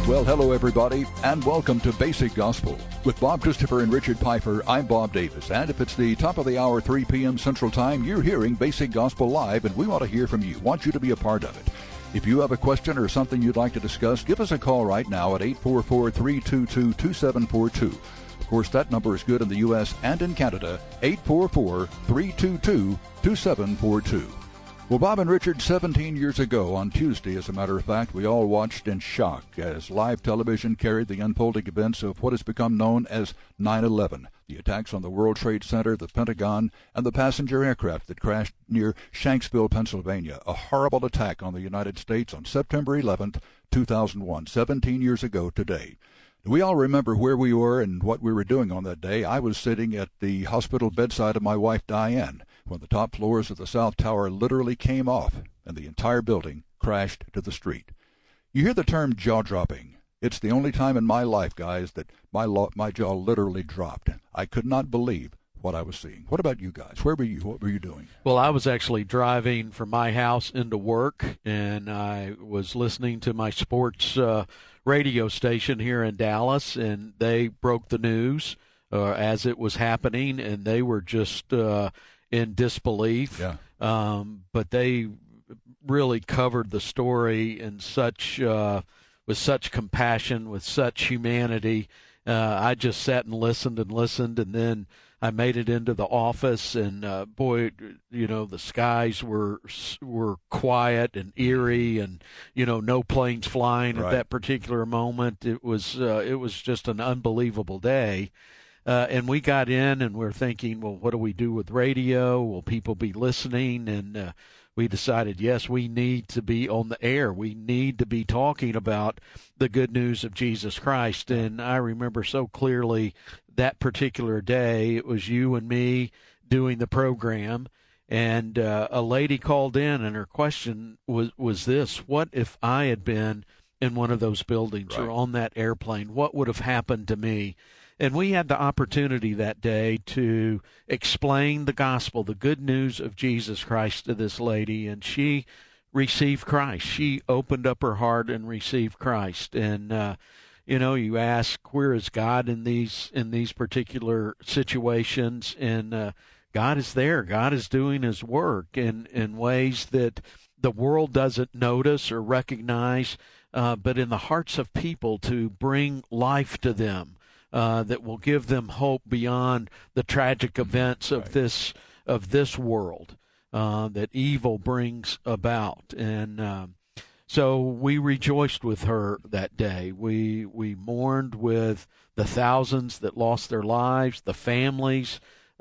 Well, hello, everybody, and welcome to Basic Gospel. With Bob Christopher and Richard Piper, I'm Bob Davis, and if it's the top of the hour, 3 p.m. Central Time, you're hearing Basic Gospel Live, and we want to hear from you, want you to be a part of it. If you have a question or something you'd like to discuss, give us a call right now at 844-322-2742. Of course, that number is good in the U.S. and in Canada, 844-322-2742. Well, Bob and Richard, 17 years ago on Tuesday, as a matter of fact, we all watched in shock as live television carried the unfolding events of what has become known as 9/11, the attacks on the World Trade Center, the Pentagon, and the passenger aircraft that crashed near Shanksville, Pennsylvania, a horrible attack on the United States on September 11th, 2001, 17 years ago today. We all remember where we were and what we were doing on that day. I was sitting at the hospital bedside of my wife, Diane, when the top floors of the South Tower literally came off and the entire building crashed to the street. You hear the term jaw-dropping. It's the only time in my life, guys, that my jaw literally dropped. I could not believe what I was seeing. What about you guys? Where were you? What were you doing? Well, I was actually driving from my house into work, and I was listening to my sports radio station here in Dallas, and they broke the news as it was happening, and they were just in disbelief. Yeah. But they really covered the story in such with such compassion, with such humanity. I just sat and listened, and then I made it into the office, and boy, you know, the skies were quiet and eerie, and you know, no planes flying at that particular moment. It was just an unbelievable day. And we got in, and we're thinking, well, what do we do with radio? Will people be listening? And we decided, yes, we need to be on the air. We need to be talking about the good news of Jesus Christ. And I remember so clearly that particular day, it was you and me doing the program, and a lady called in, and her question was this: what if I had been in one of those buildings or on that airplane? What would have happened to me? And we had the opportunity that day to explain the gospel, the good news of Jesus Christ, to this lady, and she received Christ. She opened up her heart and received Christ. And you know, you ask, where is God in these particular situations? And God is there. God is doing His work in ways that the world doesn't notice or recognize, but in the hearts of people, to bring life to them. That will give them hope beyond the tragic events of this world that evil brings about. And so we rejoiced with her that day. We mourned with the thousands that lost their lives, the families,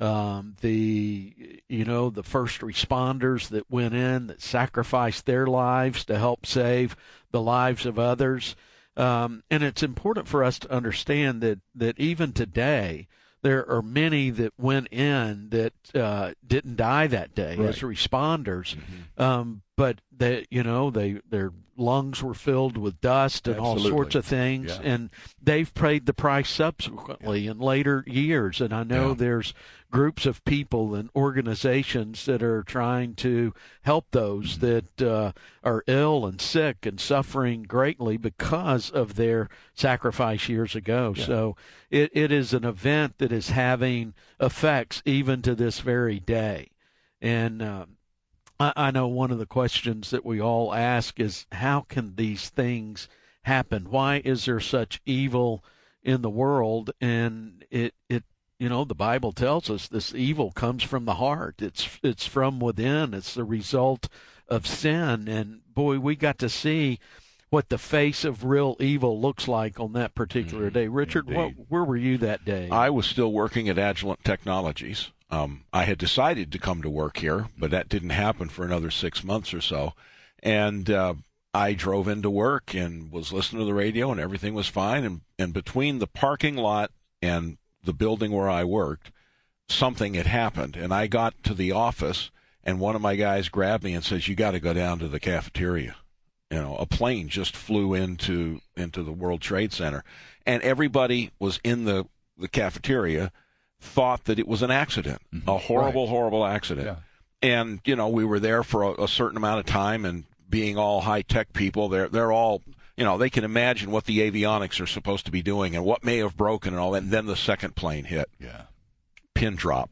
the first responders that went in, that sacrificed their lives to help save the lives of others. And it's important for us to understand that even today, there are many that went in that didn't die that day as responders, but their lungs were filled with dust and all sorts of things, and they've paid the price subsequently in later years. And I know there's groups of people and organizations that are trying to help those that are ill and sick and suffering greatly because of their sacrifice years ago. So it is an event that is having effects even to this very day. And I know one of the questions that we all ask is, how can these things happen? Why is there such evil in the world? And it the Bible tells us this evil comes from the heart. It's from within. It's the result of sin. And boy, we got to see what the face of real evil looks like on that particular day. Richard, where were you that day? I was still working at Agilent Technologies. I had decided to come to work here, but that didn't happen for another 6 months or so. And I drove into work and was listening to the radio, and everything was fine. And between the parking lot and the building where I worked, something had happened. And I got to the office, and one of my guys grabbed me and says, "You got to go down to the cafeteria." A plane just flew into the World Trade Center. And everybody was in the cafeteria thought that it was an accident, a horrible accident. Yeah. And, we were there for a certain amount of time, and being all high-tech people, they're all, they can imagine what the avionics are supposed to be doing and what may have broken and all that. And then the second plane hit. Yeah. Pin drop.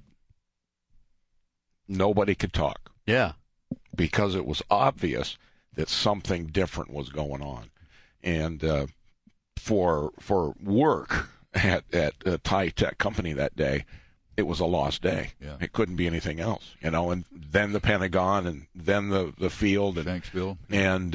Nobody could talk. Yeah. Because it was obvious that something different was going on. And for work at a Thai tech company that day, it was a lost day. Yeah. It couldn't be anything else, and then the Pentagon, and then the field, and Shanksville. And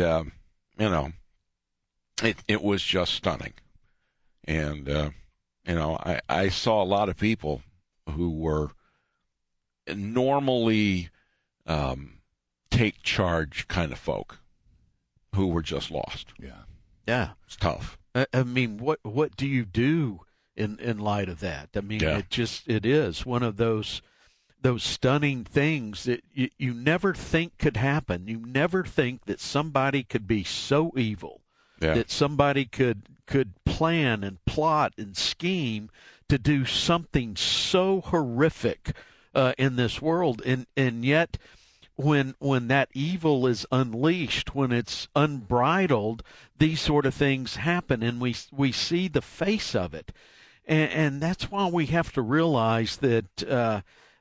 it was just stunning. And I saw a lot of people who were normally take charge kind of folk who were just lost. Yeah. It's tough. I mean, what do you do in light of that? I mean, it is one of those stunning things that you never think could happen. You never think that somebody could be so evil, that somebody could plan and plot and scheme to do something so horrific in this world, and yet when that evil is unleashed, when it's unbridled, these sort of things happen, and we see the face of it, and that's why we have to realize that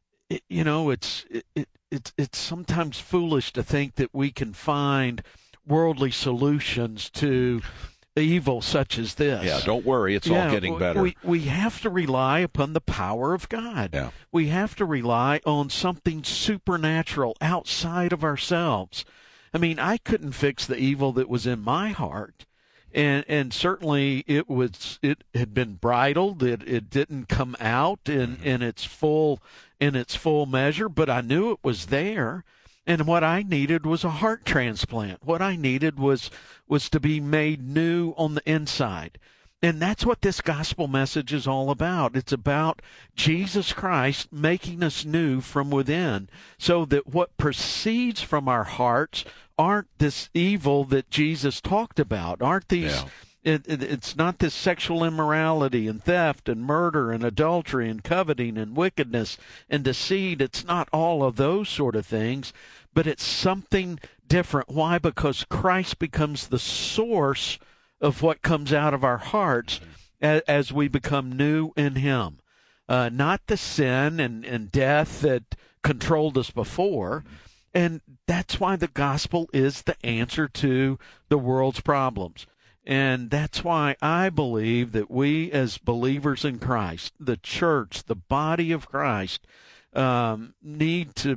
it's sometimes foolish to think that we can find worldly solutions to evil such as this. Yeah, don't worry, it's all getting better. We have to rely upon the power of God. Yeah. We have to rely on something supernatural outside of ourselves. I mean, I couldn't fix the evil that was in my heart, and certainly it had been bridled. It didn't come out in its full measure, but I knew it was there. And what I needed was a heart transplant. What I needed was to be made new on the inside. And that's what this gospel message is all about. It's about Jesus Christ making us new from within, so that what proceeds from our hearts aren't this evil that Jesus talked about, aren't these... Yeah. It's not this sexual immorality and theft and murder and adultery and coveting and wickedness and deceit. It's not all of those sort of things, but it's something different. Why? Because Christ becomes the source of what comes out of our hearts as we become new in Him. Not the sin and death that controlled us before. And that's why the gospel is the answer to the world's problems. And that's why I believe that we as believers in Christ, the church, the body of Christ, need to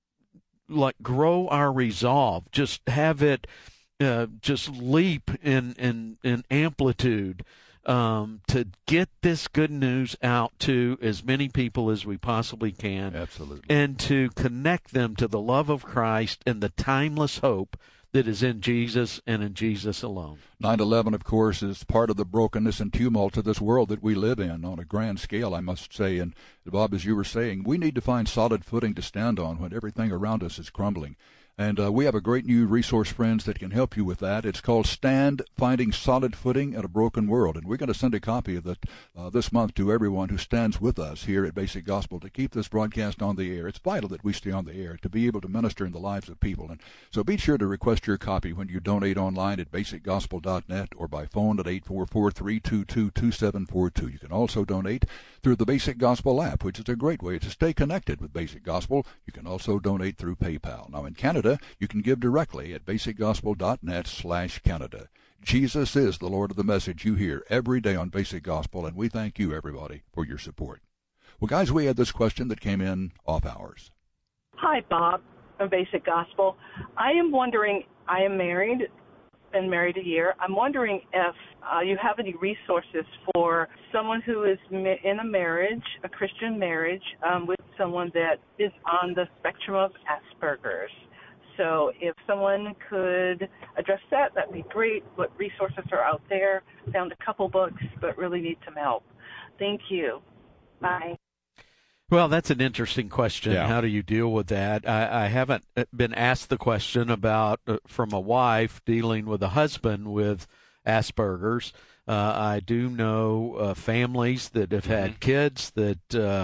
grow our resolve, just have it just leap in amplitude, to get this good news out to as many people as we possibly can. Absolutely. And to connect them to the love of Christ and the timeless hope that is in Jesus and in Jesus alone. 9/11, of course, is part of the brokenness and tumult of this world that we live in on a grand scale, I must say. And Bob, as you were saying, we need to find solid footing to stand on when everything around us is crumbling. And we have a great new resource, friends, that can help you with that. It's called Stand, Finding Solid Footing in a Broken World. And we're going to send a copy of that this month to everyone who stands with us here at Basic Gospel to keep this broadcast on the air. It's vital that we stay on the air to be able to minister in the lives of people. And so be sure to request your copy when you donate online at basicgospel.net or by phone at 844-322-2742. You can also donate through the Basic Gospel app, which is a great way to stay connected with Basic Gospel. You can also donate through PayPal. Now, in Canada, you can give directly at basicgospel.net/Canada. Jesus is the Lord of the message you hear every day on Basic Gospel, and we thank you, everybody, for your support. Well, guys, we had this question that came in off hours. Hi, Bob, of Basic Gospel. I am wondering, I am married, been married a year. I'm wondering if you have any resources for someone who is in a marriage, a Christian marriage, with someone that is on the spectrum of Asperger's. So if someone could address that, that'd be great. What resources are out there? Found a couple books, but really need some help. Thank you. Bye. Well, that's an interesting question. Yeah. How do you deal with that? I haven't been asked the question about from a wife dealing with a husband with Asperger's. I do know families that have had kids that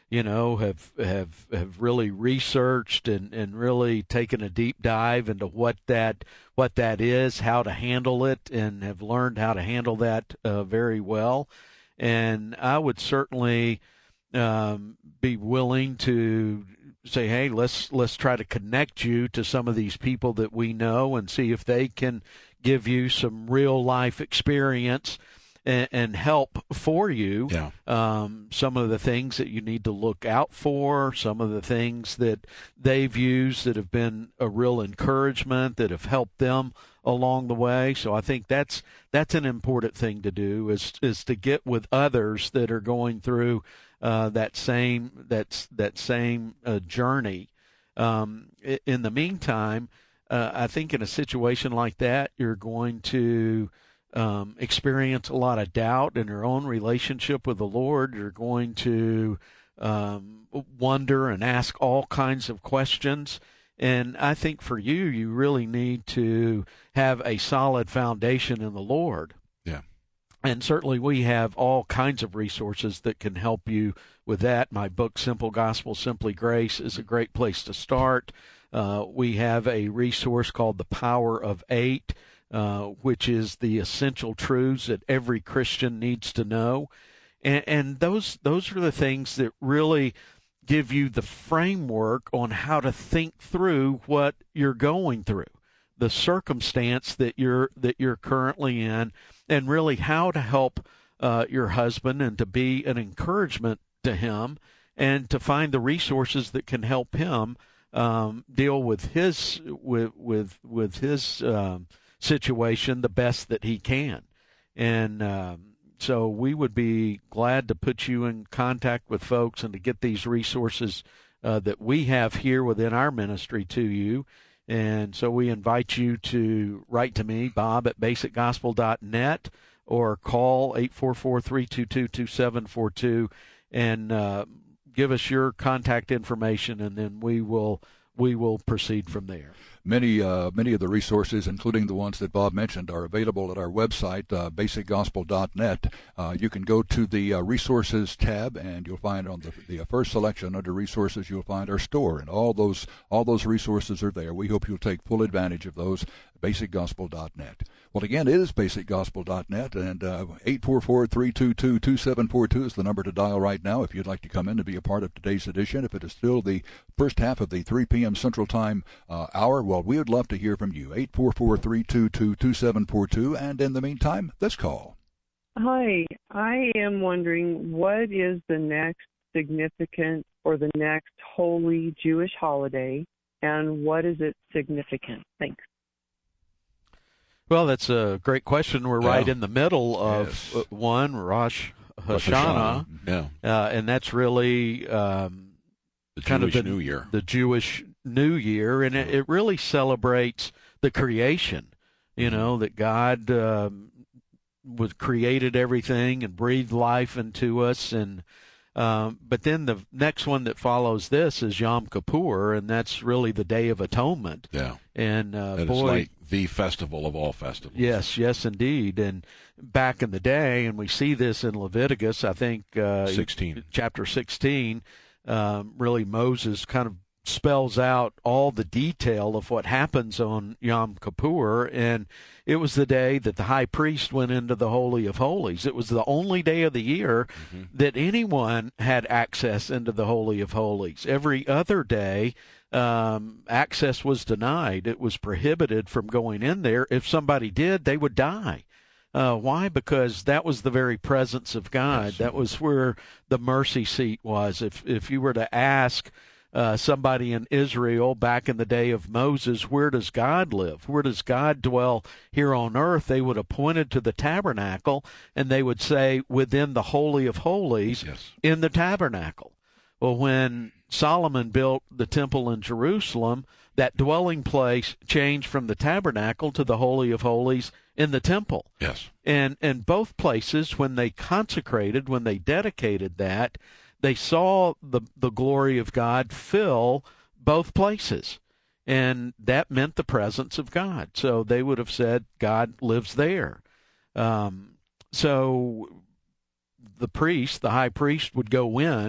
have really researched and really taken a deep dive into what that is, how to handle it, and have learned how to handle that very well. And I would certainly be willing to say, hey, let's try to connect you to some of these people that we know and see if they can give you some real life experience and help for you. Yeah. Some of the things that you need to look out for, some of the things that they've used that have been a real encouragement, that have helped them along the way. So I think that's an important thing to do is to get with others that are going through that same journey. In the meantime, I think in a situation like that, you're going to experience a lot of doubt in your own relationship with the Lord. You're going to wonder and ask all kinds of questions. And I think for you really need to have a solid foundation in the Lord. Yeah. And certainly we have all kinds of resources that can help you with that. My book, Simple Gospel, Simply Grace, is a great place to start. We have a resource called The Power of Eight, which is the essential truths that every Christian needs to know. And those are the things that really give you the framework on how to think through what you're going through, the circumstance that you're currently in, and really how to help your husband and to be an encouragement to him and to find the resources that can help him deal with his situation the best that he can. And so we would be glad to put you in contact with folks and to get these resources that we have here within our ministry to you. And so we invite you to write to me, Bob at basicgospel.net, or call 844-322-2742 and give us your contact information, and then we will proceed from there. Many of the resources, including the ones that Bob mentioned, are available at our website, basicgospel.net. You can go to the resources tab, and you'll find on the first selection under resources, you'll find our store, and all those resources are there. We hope you'll take full advantage of those. basicgospel.net. Well, again, it is basicgospel.net, and 844-322-2742 is the number to dial right now if you'd like to come in to be a part of today's edition. If it is still the first half of the 3 p.m. Central Time hour, well, we would love to hear from you. 844-322-2742, and in the meantime, this call. Hi, I am wondering what is the next significant or the next holy Jewish holiday, and what is its significance? Thanks. Well, that's a great question. We're right in the middle of one, Rosh Hashanah. Yeah. And that's really the kind Jewish of New Year. The Jewish New Year, and it really celebrates the creation, that God created everything and breathed life into us. And but then the next one that follows this is Yom Kippur, and that's really the Day of Atonement. Yeah. And it's like the festival of all festivals. Yes, indeed. And back in the day, and we see this in Leviticus, I think 16. Chapter 16, really Moses kind of spells out all the detail of what happens on Yom Kippur, and it was the day that the high priest went into the Holy of Holies. It was the only day of the year that anyone had access into the Holy of Holies. Every other day, access was denied. It was prohibited from going in there. If somebody did, they would die. Why? Because that was the very presence of God. Yes. That was where the mercy seat was. If you were to ask somebody in Israel back in the day of Moses, where does God live? Where does God dwell here on earth? They would have pointed to the tabernacle, and they would say, within the Holy of Holies, in the tabernacle. Well, when Solomon built the temple in Jerusalem, that dwelling place changed from the tabernacle to the Holy of Holies in the temple. Yes. And both places, when they consecrated, when they dedicated that, they saw the glory of God fill both places. And that meant the presence of God. So they would have said, God lives there. So the priest, the high priest, would go in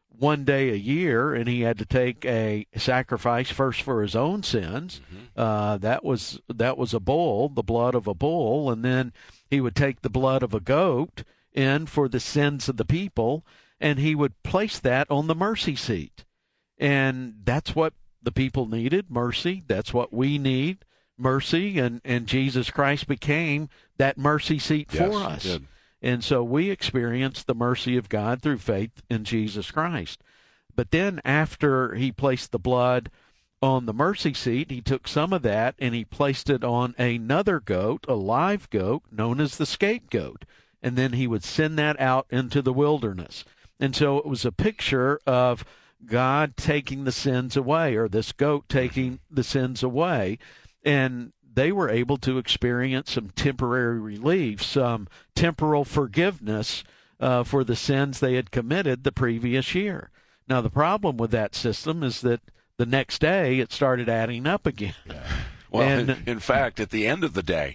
one day a year, and he had to take a sacrifice first for his own sins. That was a bull, the blood of a bull, and then he would take the blood of a goat in for the sins of the people, and he would place that on the mercy seat. And that's what the people needed, mercy. That's what we need, mercy, and Jesus Christ became that mercy seat for us. He did. And so we experienced the mercy of God through faith in Jesus Christ. But then after he placed the blood on the mercy seat, he took some of that and he placed it on another goat, a live goat, known as the scapegoat. And then he would send that out into the wilderness. And so it was a picture of God taking the sins away, or this goat taking the sins away. And they were able to experience some temporary relief, some temporal forgiveness for the sins they had committed the previous year. Now, the problem with that system is that the next day it started adding up again. Yeah. Well, in fact, at the end of the day,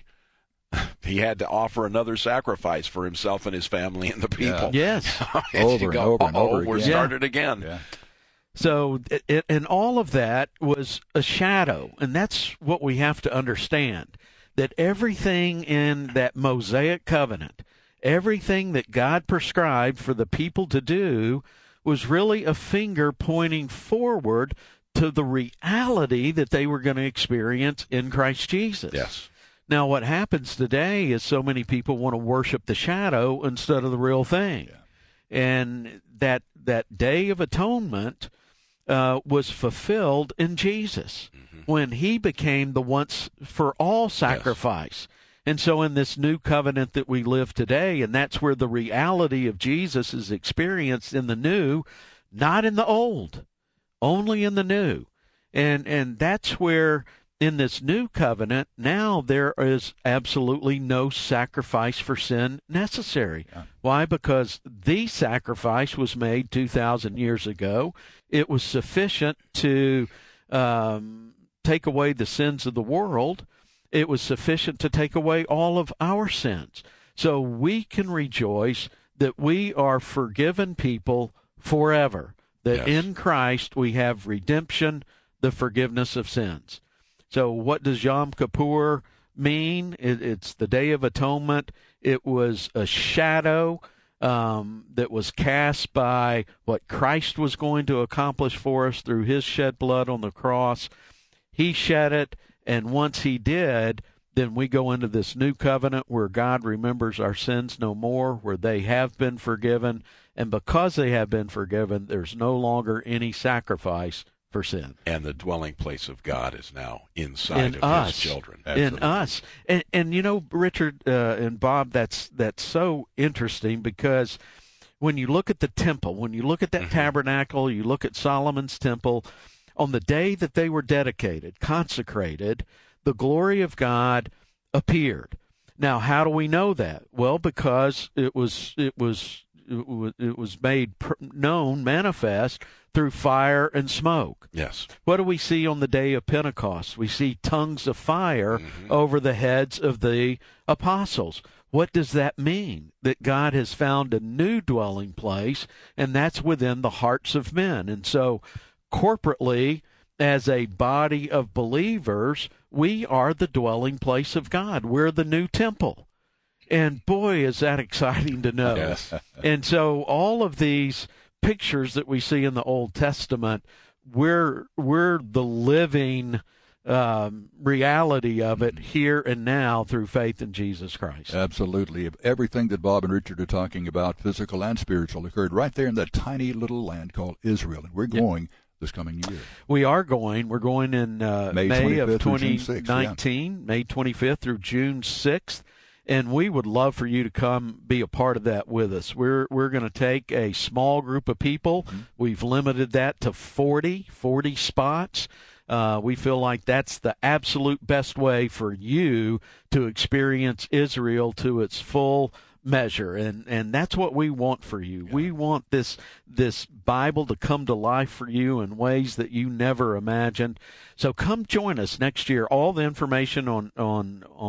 he had to offer another sacrifice for himself and his family and the people. Yeah. Yes. Over and over again. We're started again. Yeah. So, and all of that was a shadow, and that's what we have to understand, that everything in that Mosaic covenant, everything that God prescribed for the people to do was really a finger pointing forward to the reality that they were going to experience in Christ Jesus. Yes. Now, what happens today is so many people want to worship the shadow instead of the real thing. Yeah. And that Day of Atonement was fulfilled in Jesus when he became the once-for-all sacrifice. Yes. And so in this new covenant that we live today, and that's where the reality of Jesus is experienced in the new, not in the old, only in the new. And that's where in this new covenant, now there is absolutely no sacrifice for sin necessary. Yeah. Why? Because the sacrifice was made 2,000 years ago. It was sufficient to take away the sins of the world. It was sufficient to take away all of our sins. So we can rejoice that we are forgiven people forever, that in Christ we have redemption, the forgiveness of sins. So what does Yom Kippur mean? It's the Day of Atonement. It was a shadow that was cast by what Christ was going to accomplish for us through his shed blood on the cross. He shed it, and once he did, then we go into this new covenant where God remembers our sins no more, where they have been forgiven, and because they have been forgiven, there's no longer any sacrifice for sin. And the dwelling place of God is now inside of his children. Absolutely. In us. And you know, Richard and Bob, that's so interesting, because when you look at the temple, when you look at that tabernacle, you look at Solomon's temple, on the day that they were dedicated, consecrated, the glory of God appeared. Now, how do we know that? Well, because it was made known, manifest through fire and smoke. Yes. What do we see on the day of Pentecost? We see tongues of fire over the heads of the apostles. What does that mean? That God has found a new dwelling place, and that's within the hearts of men. And so, corporately, as a body of believers, we are the dwelling place of God. We're the new temple. And boy, is that exciting to know. Yes. And so all of these pictures that we see in the Old Testament, we're the living reality of it here and now through faith in Jesus Christ. Absolutely. Everything that Bob and Richard are talking about, physical and spiritual, occurred right there in that tiny little land called Israel. And we're going this coming year. We're going in May of 2019, May 25th through June 6th. And we would love for you to come be a part of that with us. We're going to take a small group of people. We've limited that to 40 spots. We feel like that's the absolute best way for you to experience Israel to its full measure, and that's what we want for you. We want this Bible to come to life for you in ways that you never imagined. So come join us next year. All the information on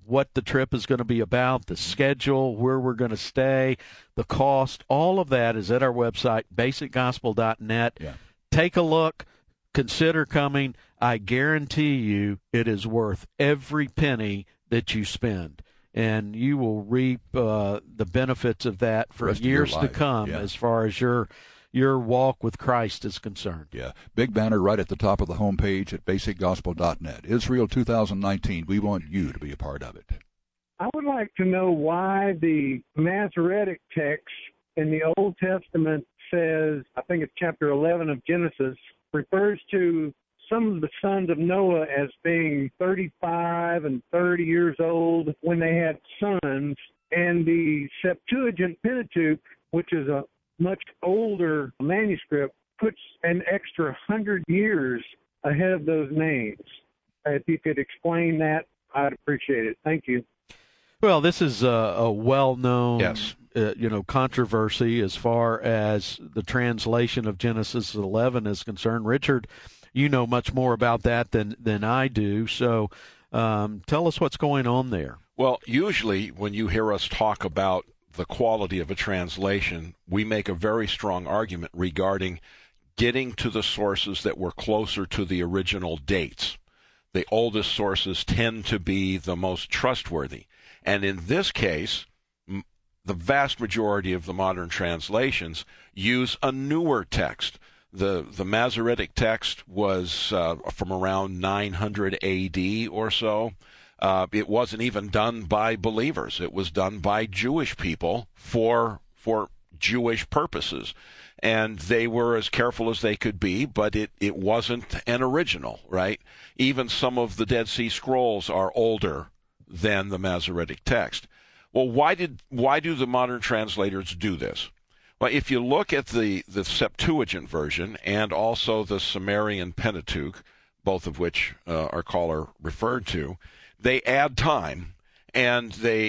what the trip is going to be about, the schedule, where we're going to stay, the cost, all of that is at our website, basicgospel.net. Yeah. Take a look. Consider coming. I guarantee you it is worth every penny that you spend. And you will reap the benefits of that for years to come as far as your walk with Christ is concerned. Yeah. Big banner right at the top of the homepage at basicgospel.net. Israel 2019. We want you to be a part of it. I would like to know why the Masoretic text in the Old Testament says, I think it's chapter 11 of Genesis, refers to some of the sons of Noah as being 35 and 30 years old when they had sons, and the Septuagint Pentateuch, which is a much older manuscript, puts an extra 100 years ahead of those names. If you could explain that, I'd appreciate it. Thank you. Well, this is a well-known controversy as far as the translation of Genesis 11 is concerned. Richard, you know much more about that than I do, so tell us what's going on there. Well, usually when you hear us talk about the quality of a translation, we make a very strong argument regarding getting to the sources that were closer to the original dates. The oldest sources tend to be the most trustworthy. And in this case, the vast majority of the modern translations use a newer text. The Masoretic text was from around 900 A.D. or so. It wasn't even done by believers. It was done by Jewish people for Jewish purposes. And they were as careful as they could be, but it wasn't an original, right? Even some of the Dead Sea Scrolls are older than the Masoretic text. Well, why do the modern translators do this? Well, if you look at the Septuagint version and also the Sumerian Pentateuch, both of which our caller referred to, they add time, and they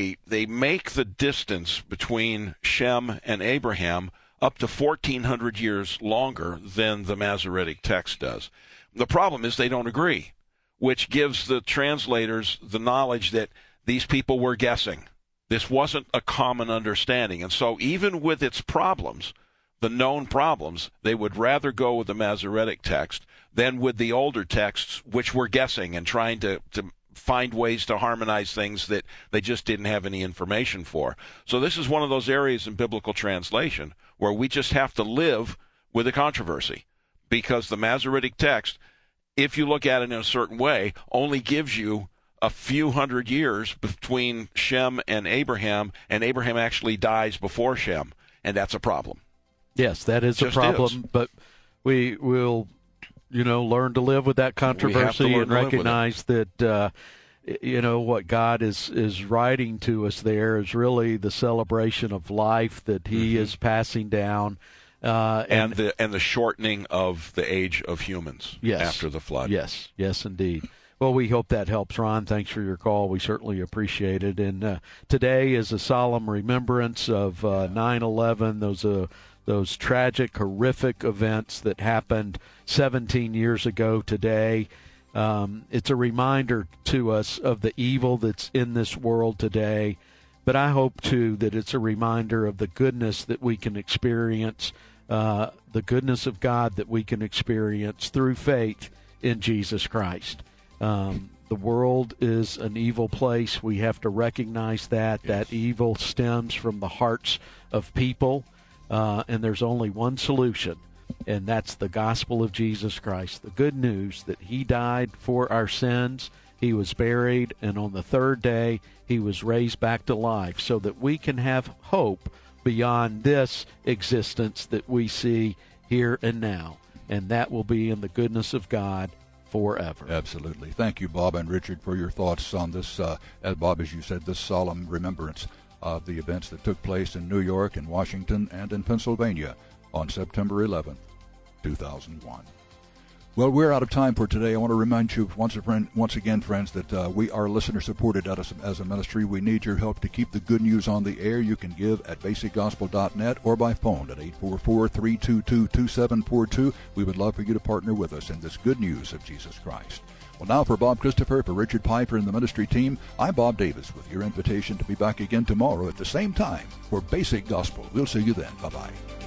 make the distance between Shem and Abraham up to 1,400 years longer than the Masoretic text does. The problem is they don't agree, which gives the translators the knowledge that these people were guessing. This wasn't a common understanding. And so even with its problems, the known problems, they would rather go with the Masoretic text than with the older texts, which were guessing and trying to find ways to harmonize things that they just didn't have any information for. So this is one of those areas in biblical translation where we just have to live with the controversy, because the Masoretic text, if you look at it in a certain way, only gives you a few hundred years between Shem and Abraham actually dies before Shem, and that's a problem. Yes, that is a problem, but we will learn to live with that controversy and recognize that what God is writing to us there is really the celebration of life that He is passing down, and the shortening of the age of humans after the flood. Yes, indeed. Well, we hope that helps, Ron. Thanks for your call. We certainly appreciate it. And today is a solemn remembrance of 9/11. Those tragic, horrific events that happened 17 years ago today. It's a reminder to us of the evil that's in this world today. But I hope, too, that it's a reminder of the goodness that we can experience, the goodness of God that we can experience through faith in Jesus Christ. The world is an evil place. We have to recognize that. Yes. That evil stems from the hearts of people. And there's only one solution, and that's the gospel of Jesus Christ, the good news that He died for our sins, He was buried, and on the third day He was raised back to life so that we can have hope beyond this existence that we see here and now, and that will be in the goodness of God forever. Absolutely. Thank you, Bob and Richard, for your thoughts on this, Bob, as you said, this solemn remembrance of the events that took place in New York and Washington and in Pennsylvania on September 11th, 2001. Well, we're out of time for today. I want to remind you once again, friends, that we are listener-supported as a ministry. We need your help to keep the good news on the air. You can give at basicgospel.net or by phone at 844-322-2742. We would love for you to partner with us in this good news of Jesus Christ. Well, now for Bob Christopher, for Richard Piper and the ministry team, I'm Bob Davis with your invitation to be back again tomorrow at the same time for Basic Gospel. We'll see you then. Bye-bye.